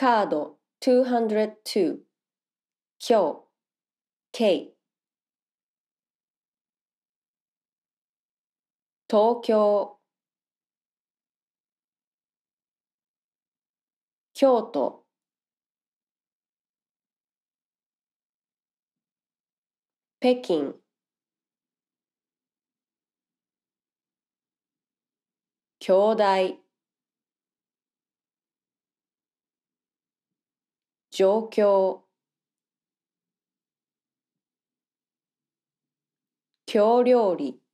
カード202今日 K 東京京都北京兄弟状況京料理